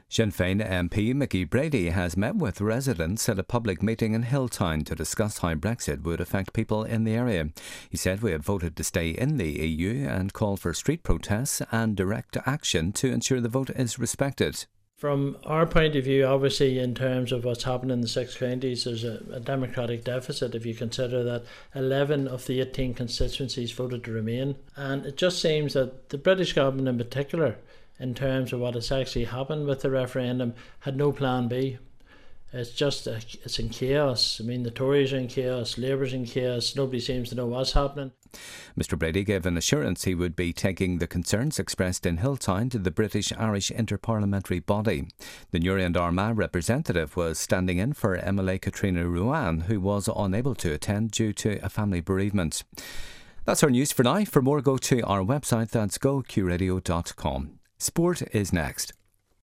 Sinn Féin MP Mickey Brady has met with residents at a public meeting in Hilltown to discuss how Brexit would affect people in the area. He said we had voted to stay in the EU and called for street protests and direct action to ensure the vote is respected. From our point of view, obviously, in terms of what's happened in the 6 counties, there's a democratic deficit if you consider that 11 of the 18 constituencies voted to remain. And it just seems that the British government in particular, in terms of what has actually happened with the referendum, had no plan B. It's in chaos. I mean, the Tories are in chaos, Labour's in chaos, nobody seems to know what's happening. Mr Brady gave an assurance he would be taking the concerns expressed in Hilltown to the British-Irish Interparliamentary Body. The Newry and Armagh representative was standing in for MLA Katrina Ruane, who was unable to attend due to a family bereavement. That's our news for now. For more, go to our website, that's goqradio.com. Sport is next.